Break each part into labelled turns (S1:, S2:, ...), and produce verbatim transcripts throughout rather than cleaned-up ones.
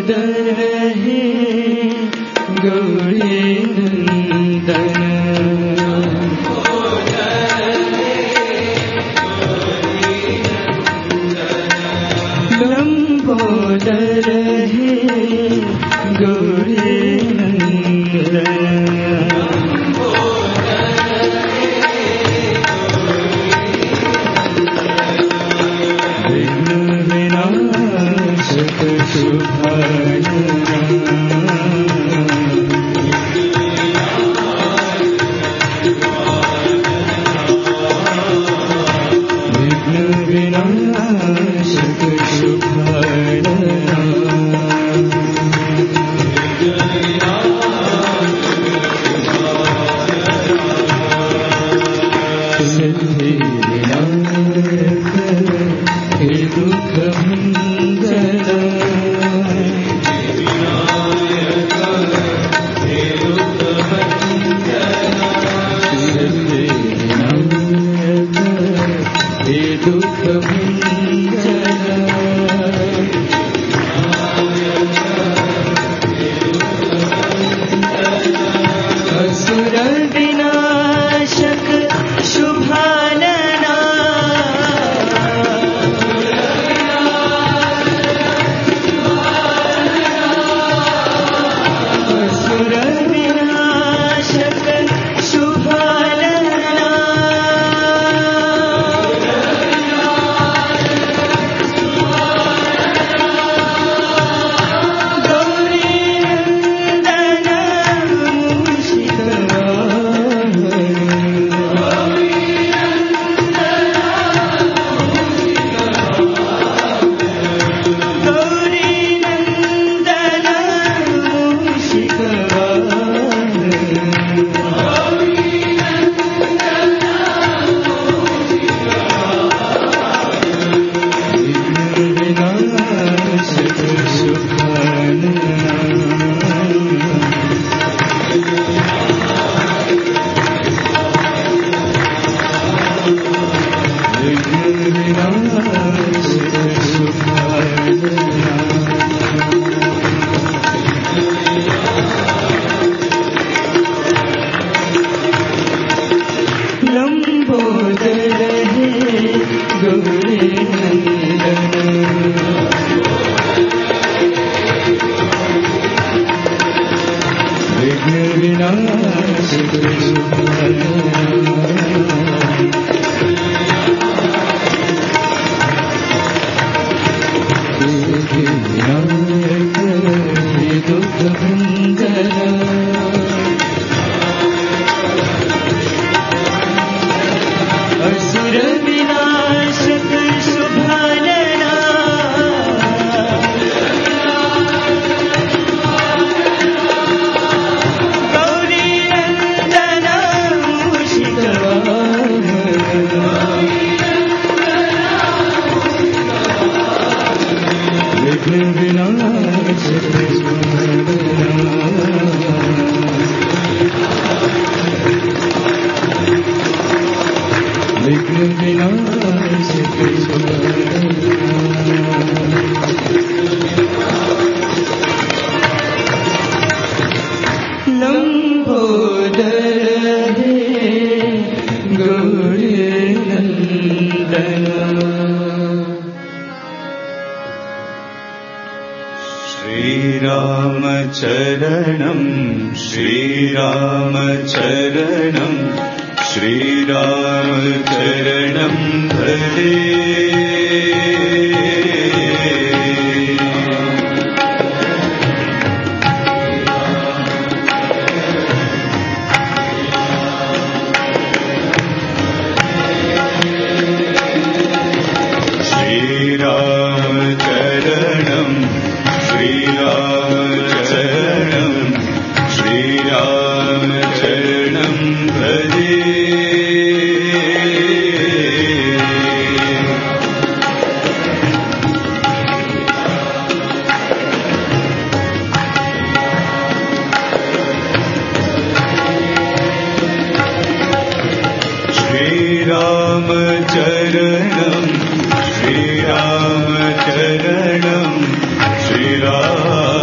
S1: श्रीरामचरणं श्रीरामचरणं श्रीराम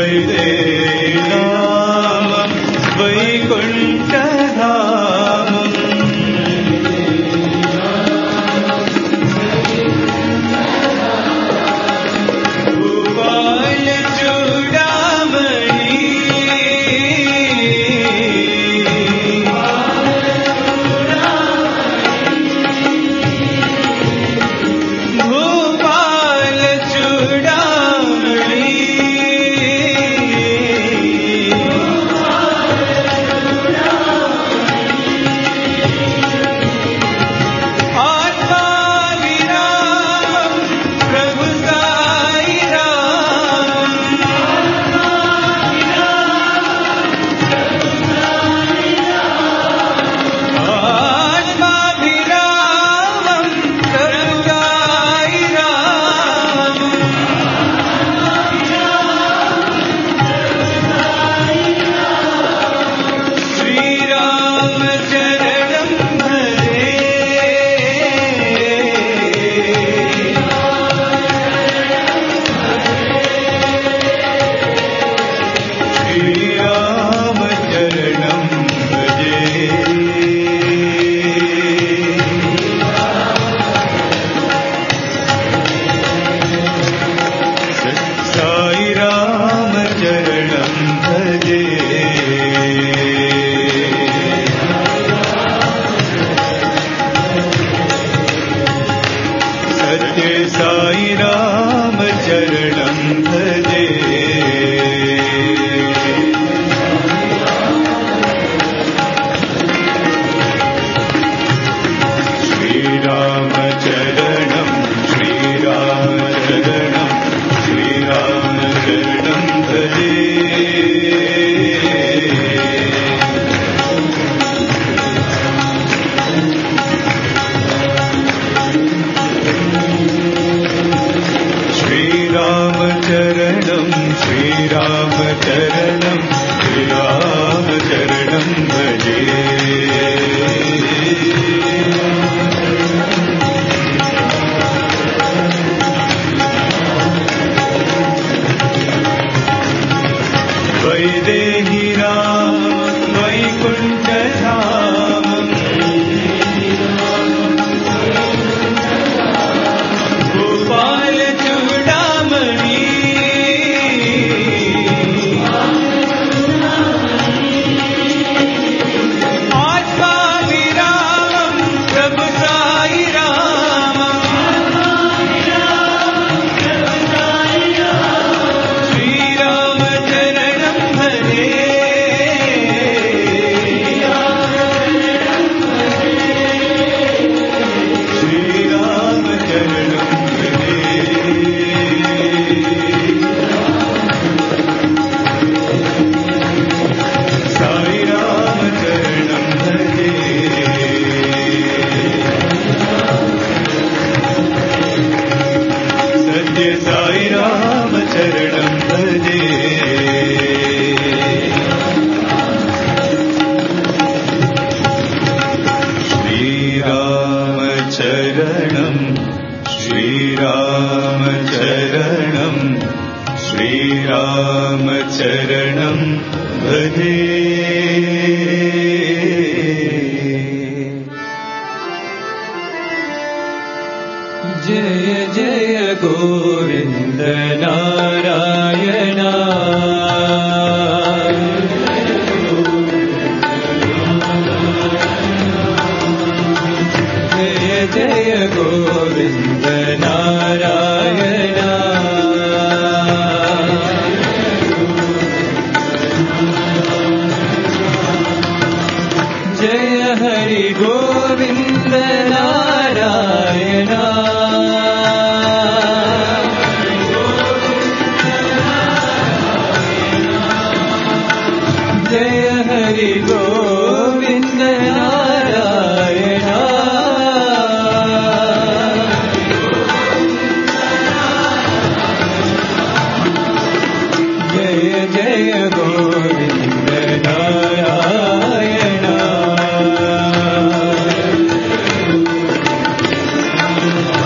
S1: वैदेनामं वैकुण्ठधामम्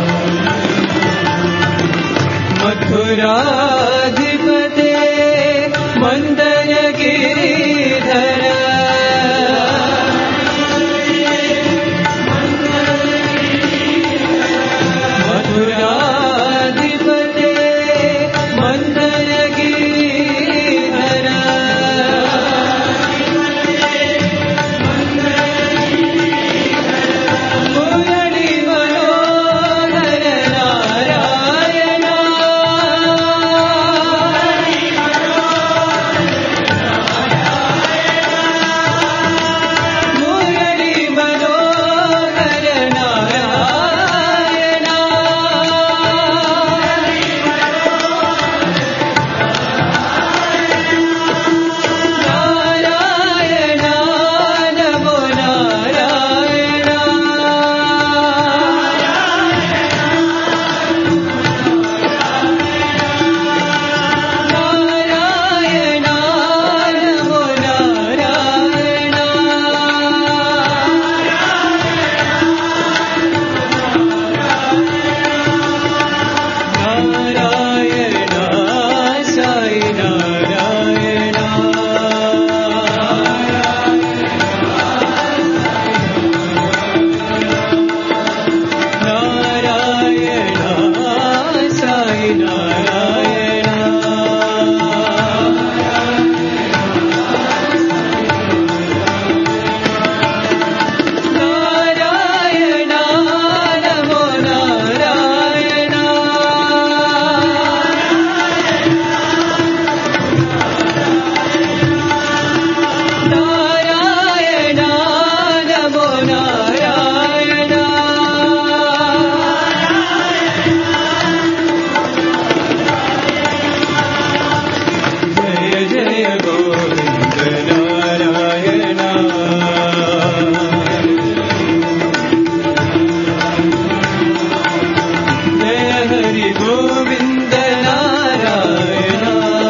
S2: मथुराधिपते गोविन्द नारायण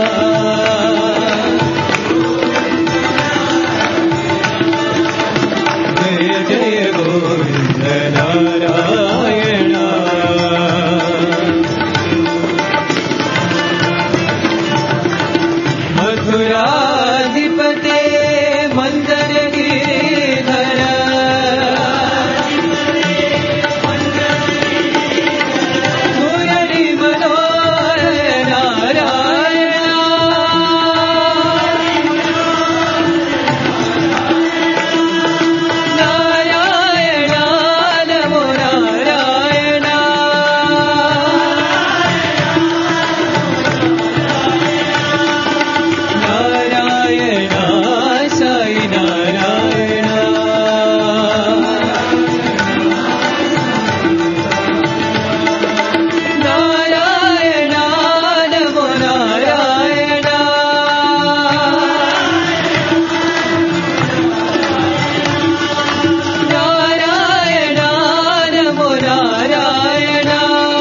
S2: जय जय गोविन्द नारायण मथुराधिपते मन्दर गिरिधर मुरली मनोहर नारायण नारायण नमो नारायण नारायण साई नारायण नारायण नमो नारायण नारायण नमो नारायण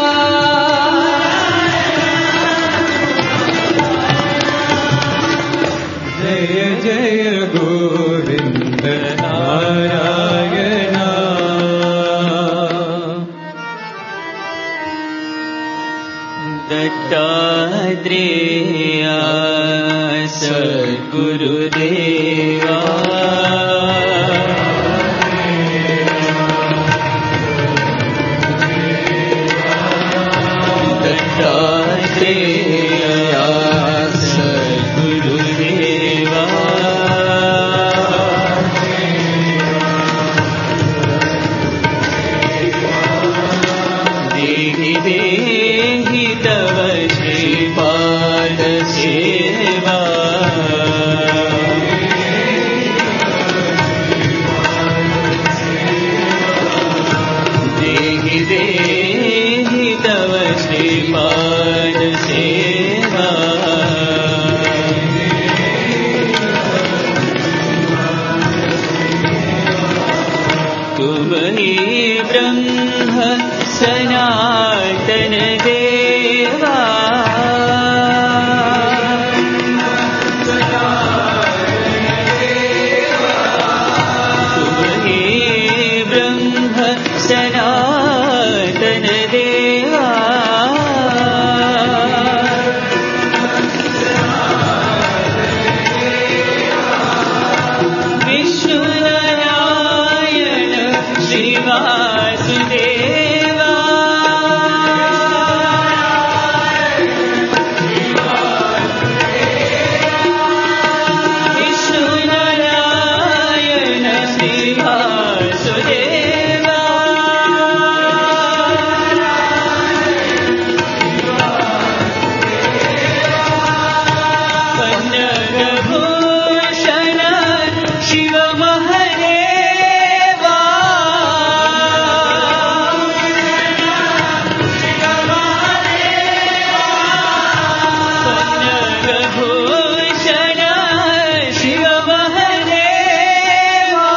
S2: जय जय गोविन्द नारायण दत्तात्रेया सद्गुरुदेवा दत्तात्रेया सद्गुरुदेवा देहि देहि तव श्रीपाद सेवा देहि देहि तव श्रीपाद सेवा तुम ही ब्रह्म सनातन देवा तुम ही ब्रह्म सनातन देवा विष्णु नारायण श्री वासुदेवा विष्णु नारायण श्री वासुदेवा पन्नगभूषण शिव महदेवा पन्नगभूषण शिव महदेवा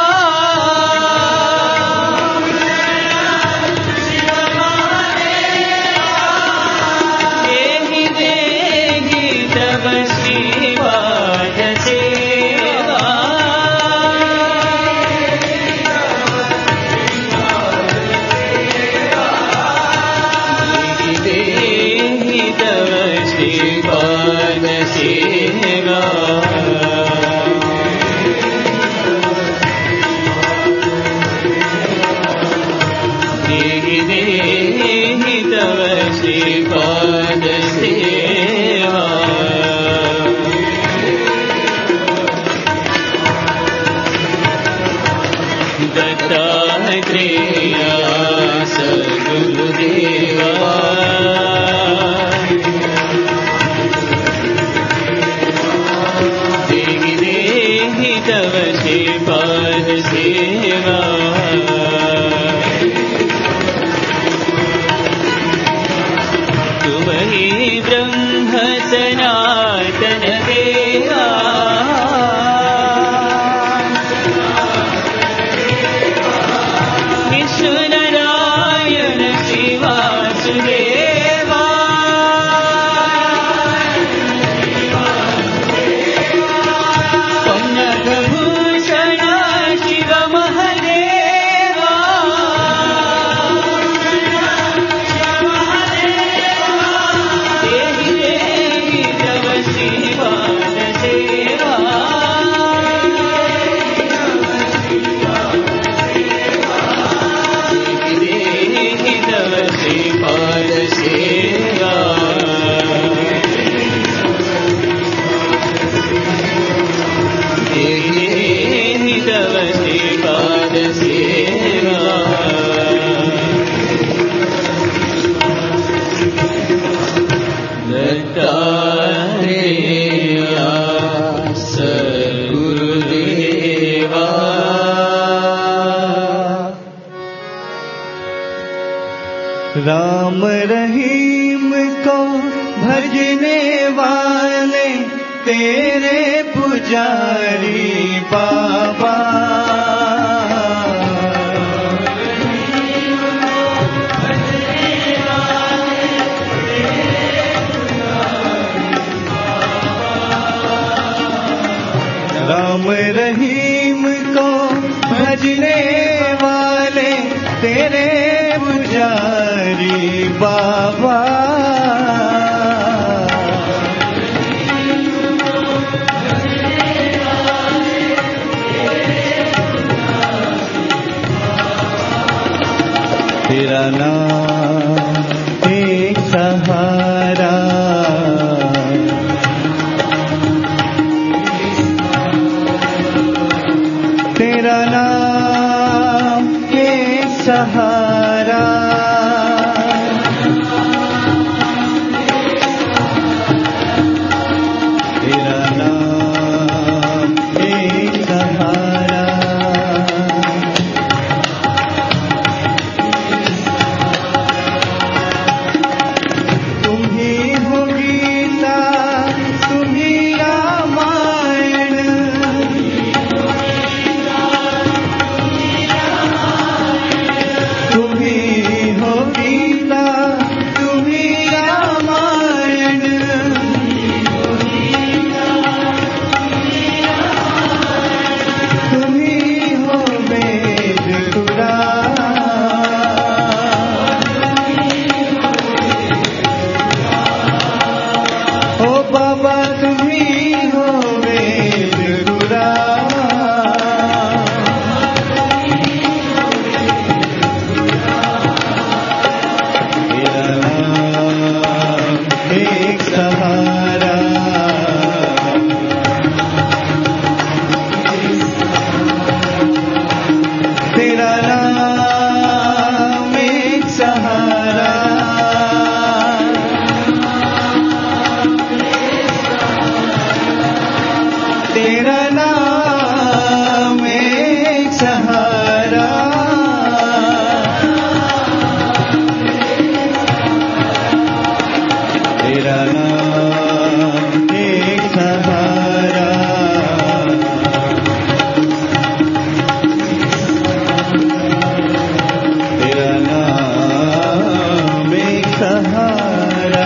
S2: देहि देहि तव श्रीपाद सेवा देहि देहि तव श्रीपाद सेवा देहि देहि तव श्रीपाद सेवा दत्तात्रेया सद्गुरुदेवा देहि देहि तव श्रीपाद सेवा तुम ही ब्रह्म सनातन देवा
S1: भजने वाले तेरे पुजारी बाबा। राम रहीम को भजने वाले तेरे पुजारी बाबा। तेरा नाम एक सहारा, तेरा नाम एक सहारा, तेरा नाम एक सहारा। तुम ही हो गीता, तुम ही रामायण, तुम ही हो गीता, तुम ही रामायण, तुम ही हो वेद पुराण। ओ बाबा तुम ही हो वेद पुराण। तेरा नाम एक सहारा, तेरा नाम एक सहारा, तेरा नाम एक सहारा, तेरा नाम एक सहारा, तेरा नाम एक सहारा।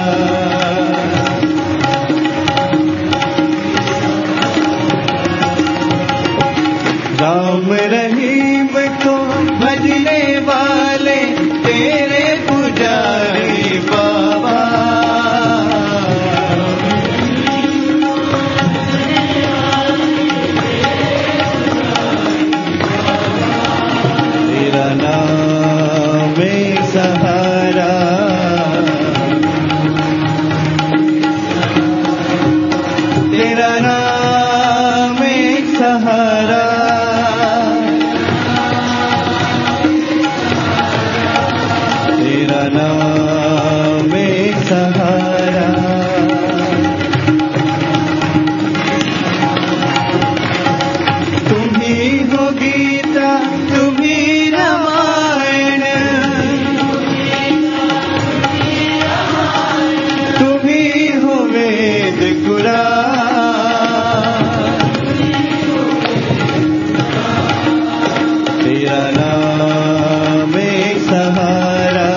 S1: राम रहीम को भजने वाले तेरे पुजारी बाबा। तेरा नाम एक सहारा, तेरा नाम एक सहारा, तेरा नाम एक सहारा। तुम ही हो गीता, तुम ही रामायण, तुम ही हो वेद पुराण। तेरा नाम एक सहारा,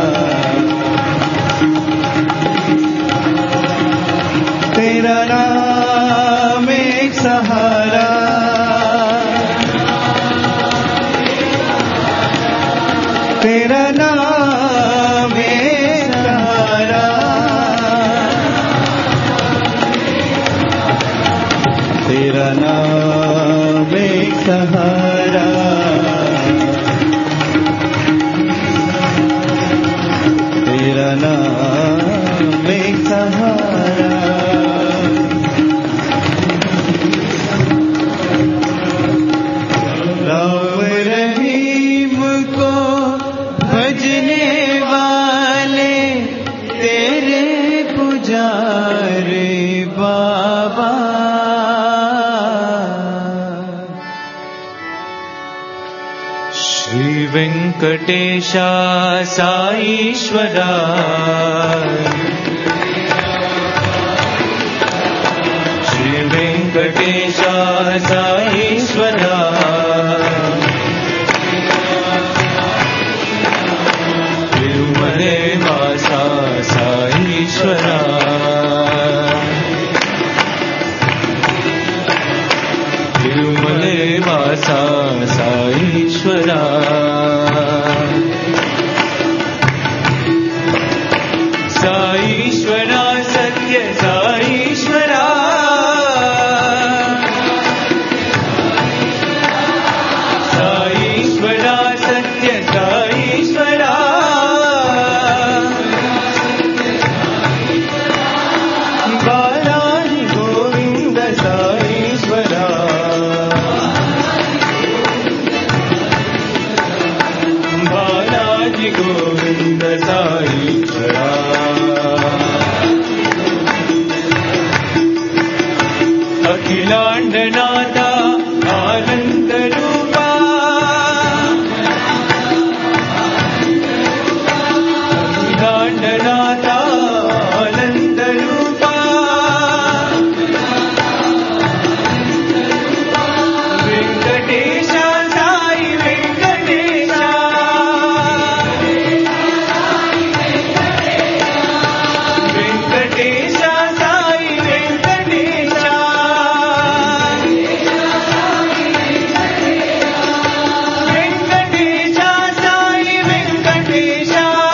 S1: तेरा नाम एक सहारा, तेरा नाम एक सहारा, तेरा नाम एक सहारा, तेरा नाम एक सहारा। राम रहीम को भजने वाले तेरे पुजारी बाबा।
S2: श्री वेंकटेशा साईश्वरा वेङ्कटेश साईश्वरा तिरुमले वासा साईश्वरा तिरुमले वासा साईश्वरा साईश्वरा सत्य साईश्वरा साईश्वरा सत्य साईश्वरा बालाजी गोविंद साईश्वरा बालाजी गोविंद साईश्वरा अखिलांडनाथा आनंद रूपा अखिलांडनाथा आनंद रूपा वेंकटेश साई वेंकटेश वेंकटेश साई वेंकटेश वेंकटेश साई वेंकटेश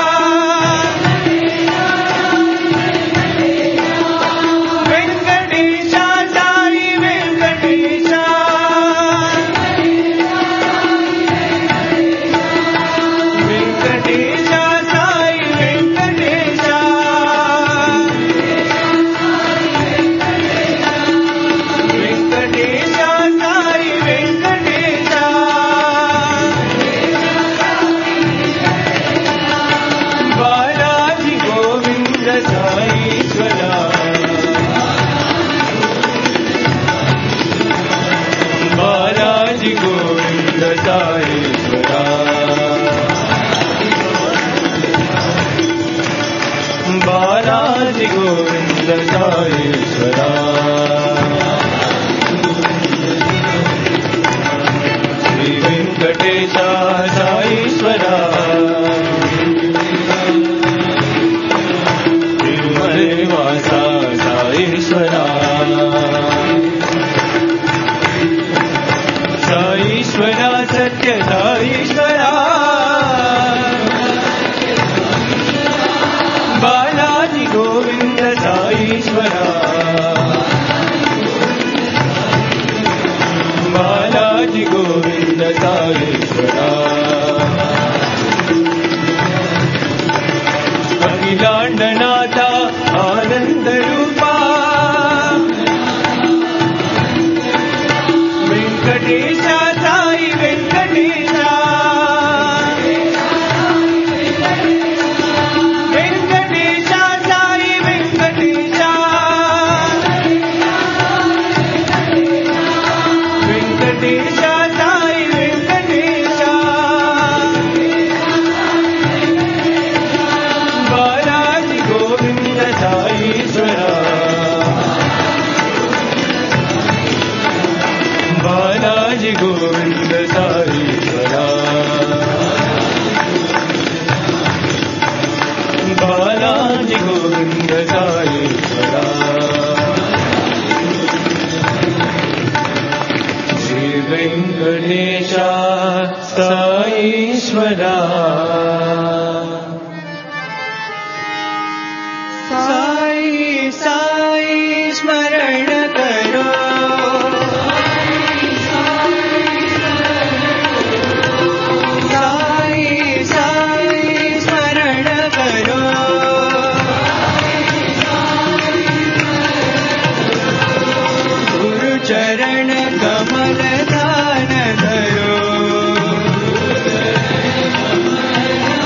S2: वेंकटेश साई वेंकटेश वेंकटेश साई वेंकटेश वेंकटेश साई वेंकटेश बालाजी गोविंद साईश्वरा बालाजी गोविंद साईश्वरा बालाजी गोविंद साईश्वरा श्री वेंकटेश साईश्वरा तिरुमले वासा साईश्वरा साईश्वरा सत्य साईश्वरा बालाजी गोविंद साईश्वरा बालाजी गोविंद साईश्वरा अखिलांडनाथा आनंद रूपा वेंकटेश साई वेंकटेश वेंकटेश साई वेंकटेश वेंकटेश साई वेंकटेश बालाजी गोविंद साईश्वरा बालाजी गोविंद साईश्वरा बालाजी गोविंद साईश्वरा श्री वेंकटेश साईश्वरा साई साई स्मरण करो साई साई स्मरण करो गुरु चरण कमल दान धरो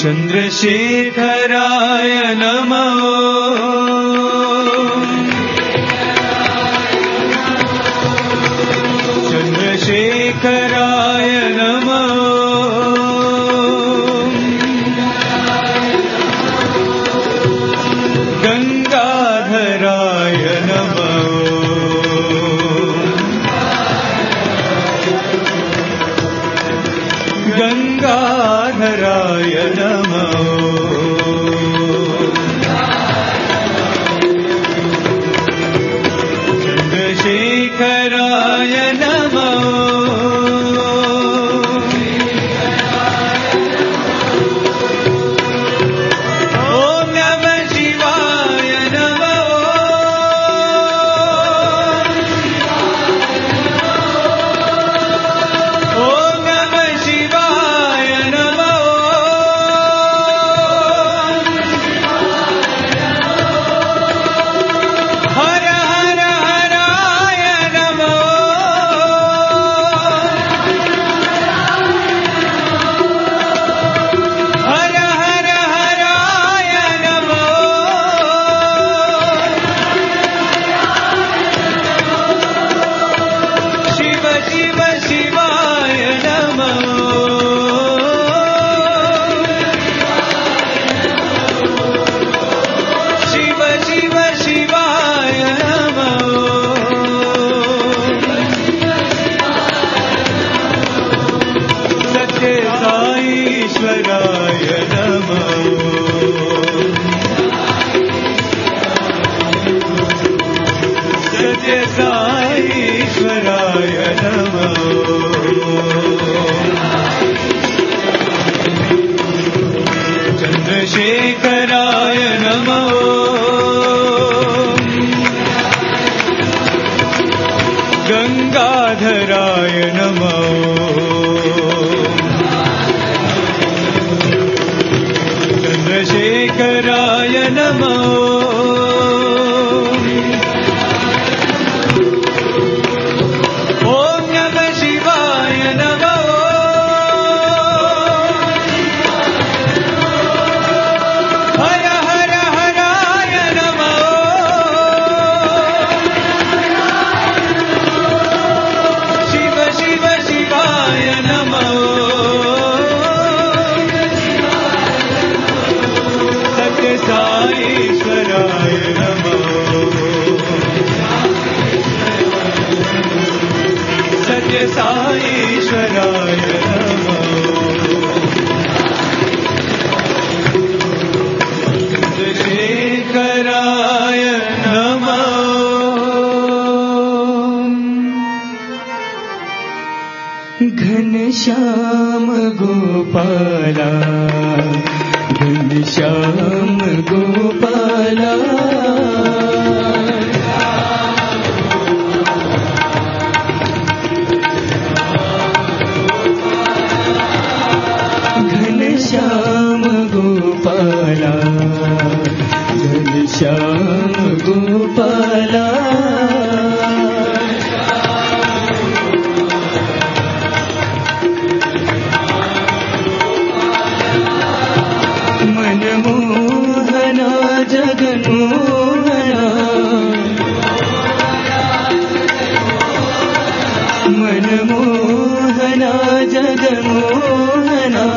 S1: चन्द्रशेखराय नमः चन्द्रशेखराय नमः गङ्गाधराय नमः गङ्गाधराय नमः चन्द्रशेखराय नमः चन्द्रशेखराय नमः गङ्गाधराय नमः चन्द्रशेखराय नमः साईश्वराय नमः चन्द्रशेखराय नमः घनश्याम गोपाला घनश्याम गोपाला घनश्याम गोपाला घनश्याम गोपाला मनमोहना जगन्मोहना मनमोहना जगन्मोहना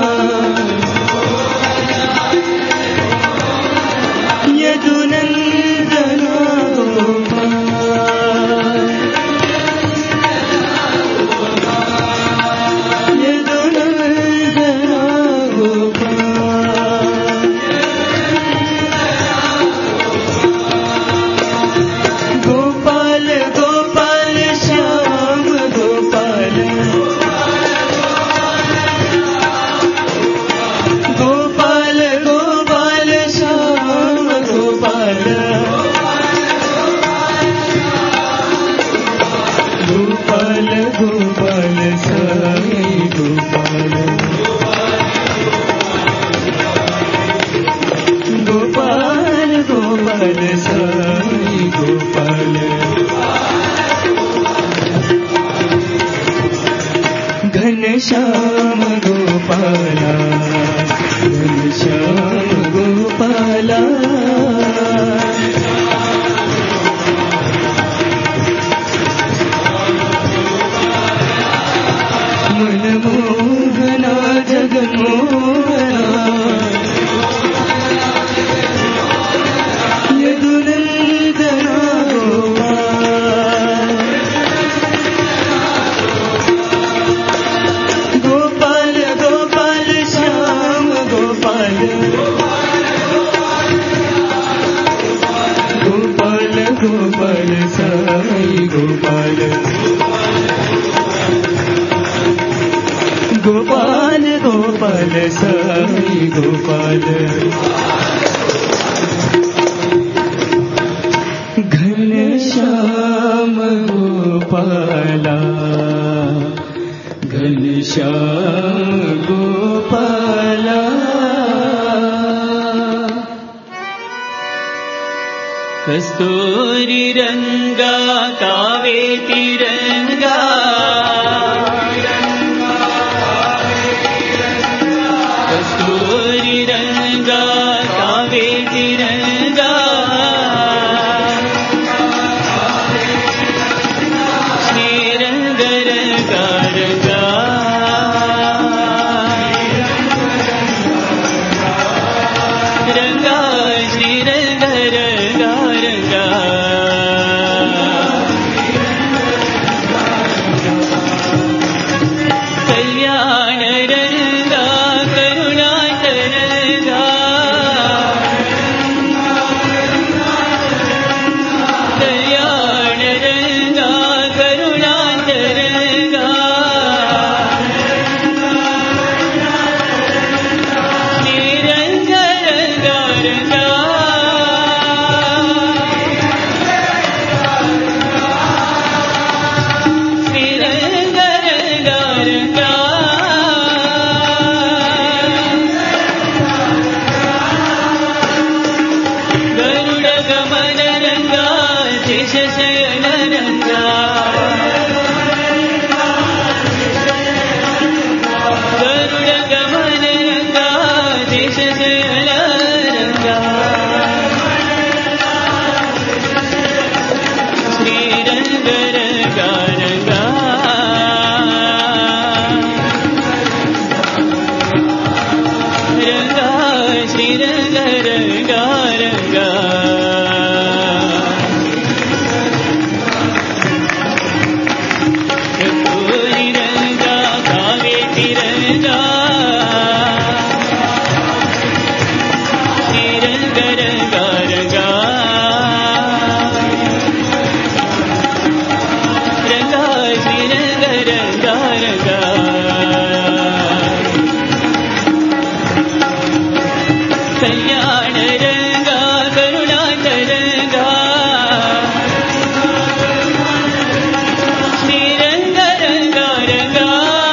S1: यदुनन्दना गोपाल यदुनन्दना गोपाल गोपाल गोपाल श्याम गोपाल गोपाल गोपाल श्याम गोपाल गोपाल गोपाल साई गोपाल गोपाल गोपाल साई गोपाल घनश्याम गोपाला
S2: घनश्याम गोपाला मनमोहना जगन्मोहना यदुनन्दना गोपाल गोपाल श्याम गोपाल गोपाल गोपाल साई गोपाल गोपाल गोपाल साई गोपाल घनश्याम गोपाला घनश्याम गोपाला कस्तूरी रंगा कावे तिरंगा कस्तूरी रंगा कावे तिरंगा श्रीरंग रंगा रंगा रंगा श्रीरंग रंगा रंगा कल्याण रंगा करुणाकरंगा कल्याण रंगा करुणाकरंगा श्रीरंग रंगा रंगा श्रीरंग रंगा रंगा गरुड गमन रंगा शेष शयन रंगा गरुड गमन रंगा शेष शयन रंगा श्रीरंग रंगा रंगा रंगा श्रीरंग रंगा रंगा कस्तूरी रंगा कावे तिरंगा श्रीरंग रंगा रंगा रंगा श्रीरंग रंगा रंगा कल्याण रंगा करुणाकरंगा श्रीरंग रंगा रंगा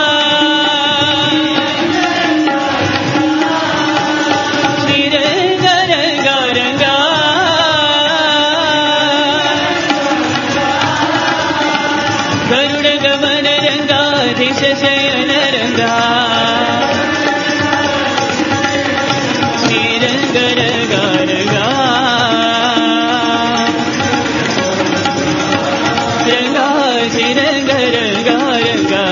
S2: श्रीरंग रंगा रंगा गरुड गमन रंगा दिश शयन रंगा श्रीरंग रंगा रंगा रंगा श्रीरंग रंगा रंगा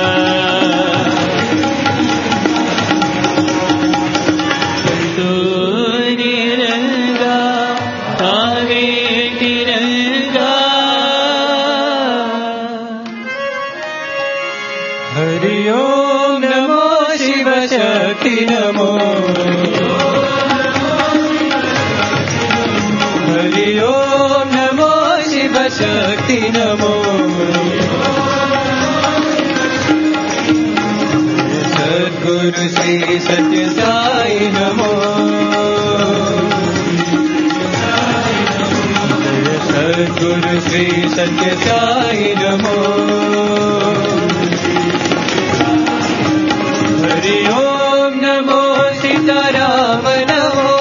S2: कस्तूरी रंगा कावे तिरंगा हरि ओम नमो शिव शक्ति नमो हरि ओम नमो शिव शक्ति नमो सद्गुरु श्री सत्य साई नमो सद्गुरु श्री सत्य साई नमो हरि ओम नमो सीताराम नमो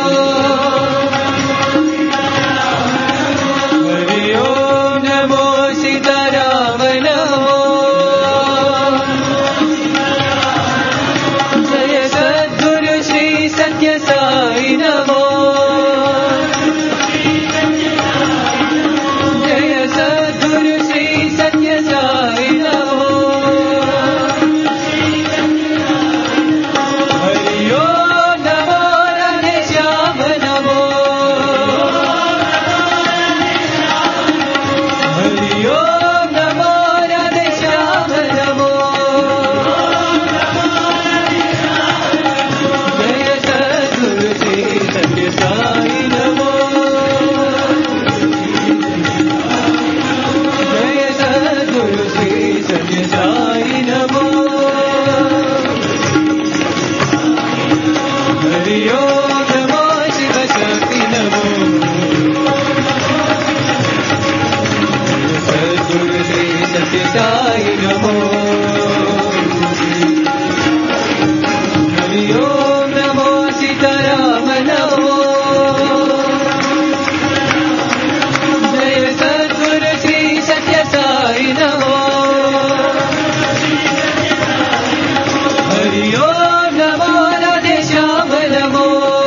S2: हरि ओम नमो सीताराम नमो जय सद्गुरु श्री नमो हरि ओम नमो सीताराम नमो जय सद्गुरु श्री सत्य साई नमो हरि ओम नमो राधे श्याम नमो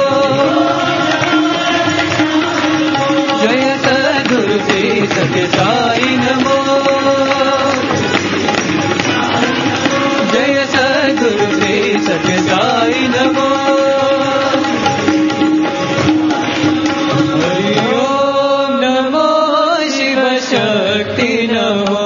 S2: जय सद्गुरु श्री सत्य साई नमो जय सद्गुरु श्री सत्य साई नमो हरि ओम नमो शिव शक्ति नमो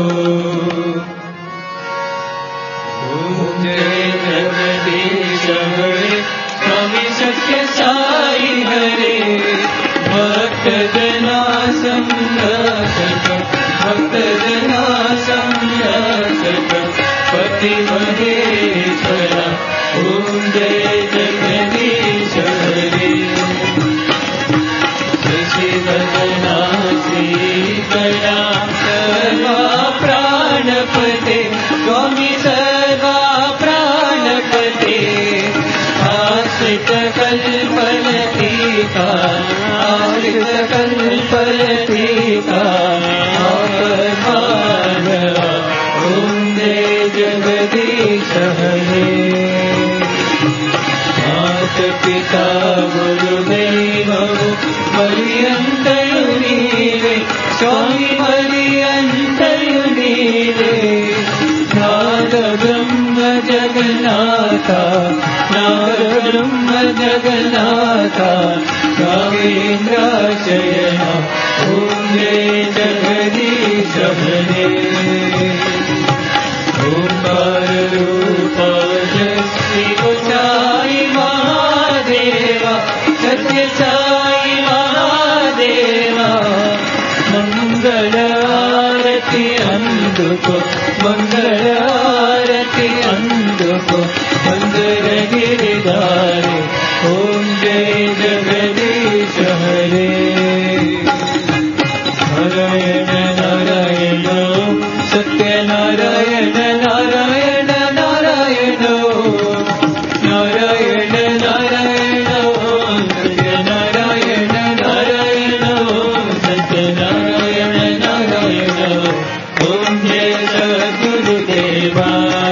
S2: जय जगदीश हरे स्वामी सत्य साई हरे भक्त जना संरक्षक भक्त जना संरक्षक पति महेश्वरा ओम जय जगदीश हरे शिवदना श्रीकला सर्वा प्राणपते स्वामी सर्वा प्राणपते आश्रित कल्पलतिका आश्रित कल्पलतिका आपद्बांधवा ओम जय जगदीश हरे मात पिता गुरुदेव पर्यंतयु नीवे स्वामी पर्यंतयु नीवे नाद ब्रह्म जगन्नाथा नाद ब्रह्म जगन्नाथा नागेन्द्राशयना ओम जय जगदीश हरे ओंकार रूपा श्री साई महादेवा सत्य साई महादेवा मंगल आरती अंधको मंगल आरती अंधको मंदिर गिरिधारे ओम जय जगदीश हरे नारायण नारायण सत्य नारायण नारायण नारायण नारायण नारायण सत्य नारायण नारायण सत्य नारायण नारायण ओम जय सद्गुरुदेवा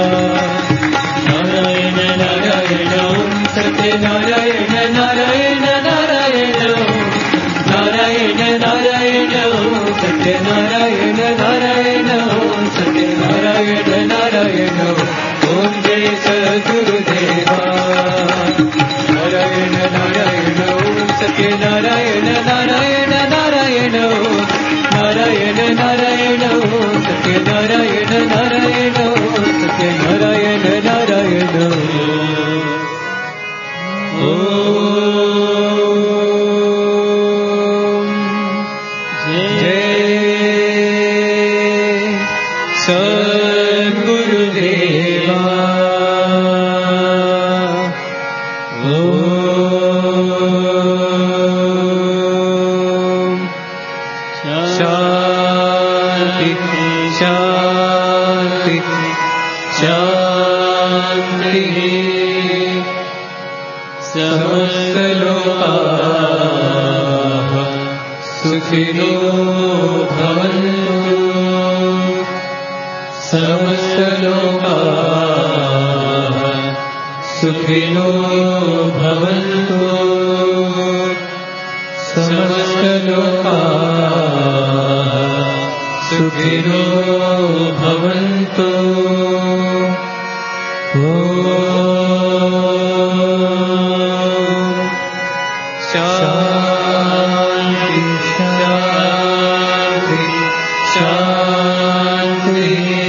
S2: नारायण नारायण सत्य नारायण नारायण नारायण नारायण नारायण सत्य नारायण नारायण सत्य नारायण नारायण ओम जय सद्गुरुदेवा नारायण नारायण सत्य नारायण नारायण नारायण नारायण नारायण सत्य नारायण नारायण सत्य नारायण नारायण ओम जय सद्गुरुदेवा ओम शांति शांति शांति समस्त लोकाः सुखिनो भवन्तु समस्त लोकाः सुखिनो भवन्तु समस्त लोकाः सुखिनो भवन्तु ओम शांति शांति शांति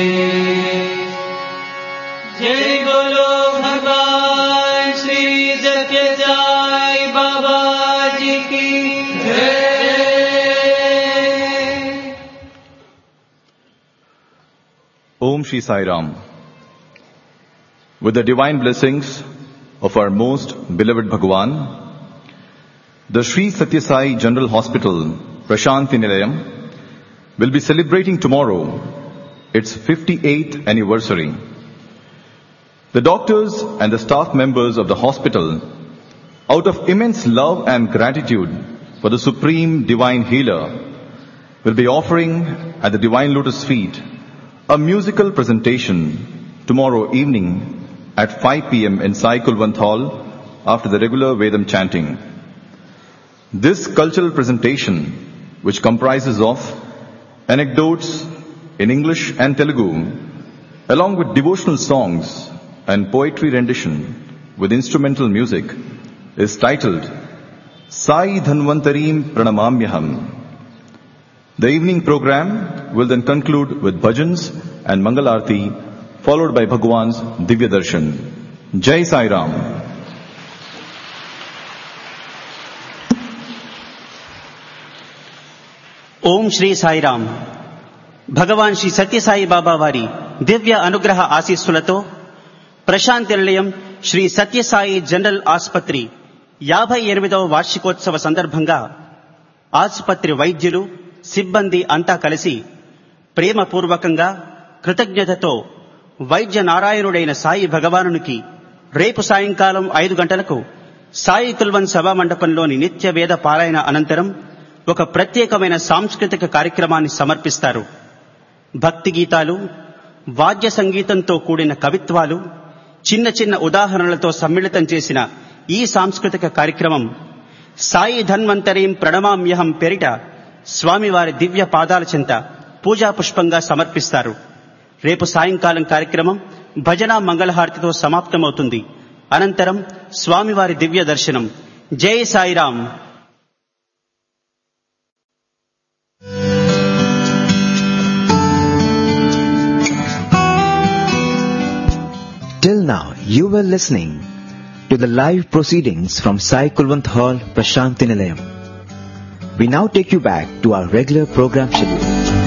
S2: जय बोलो भगवान श्री सत्य साई बाबा जी की जय।
S3: Om Shri Sai Ram. With the divine blessings of our most beloved Bhagwan, the Sri Satya Sai General Hospital, Prashanti Nilayam, will be celebrating tomorrow its fifty-eighth anniversary. The doctors and the staff members of the hospital, out of immense love and gratitude for the Supreme Divine Healer, will be offering at the Divine Lotus feet a musical presentation tomorrow evening at five p.m. in Sai Kulwant Hall after the regular Vedam chanting. This cultural presentation, which comprises of anecdotes in English and Telugu, along with devotional songs and poetry rendition with instrumental music, is titled Sai Dhanvantarim Pranamamyaham. The evening program will then conclude with bhajans and Mangal Aarti, followed by Bhagwan's Divya Darshan. Jai Sai Ram.
S4: ఓం శ్రీ సాయిరామ్. భగవాన్ శ్రీ సత్యసాయి బాబా వారి దివ్య అనుగ్రహ ఆశీస్సులతో ప్రశాంతి నిలయం Shri Sathya Sai general ఆసుపత్రి యాభై ఎనిమిదవ వార్షికోత్సవ సందర్భంగా ఆసుపత్రి వైద్యులు సిబ్బంది అంతా కలిసి ప్రేమపూర్వకంగా కృతజ్ఞతతో వైద్య నారాయణుడైన సాయి భగవానునికి రేపు సాయంకాలం ఐదు గంటలకు సాయి కుల్వన్ సభా మండపంలోని నిత్య వేద పారాయణ అనంతరం ఒక ప్రత్యేకమైన సాంస్కృతిక కార్యక్రమాన్ని సమర్పిస్తారు. భక్తి గీతాలు, వాద్య సంగీతంతో కూడిన కవిత్వాలు, చిన్న చిన్న ఉదాహరణలతో సమ్మిళితం చేసిన ఈ సాంస్కృతిక కార్యక్రమం సాయి ధన్వంతరీం ప్రణమామ్యహం పేరిట స్వామివారి దివ్య పాదాల చెంత పూజా పుష్పంగా సమర్పిస్తారు. రేపు సాయంకాలం కార్యక్రమం భజన మంగళహారతితో సమాప్తమవుతుంది. అనంతరం స్వామివారి దివ్య దర్శనం. జై Sairam.
S5: Till now, you were listening to the live proceedings from Sai Kulwant Hall, Prashanthi Nilayam. We now take you back to our regular program schedule.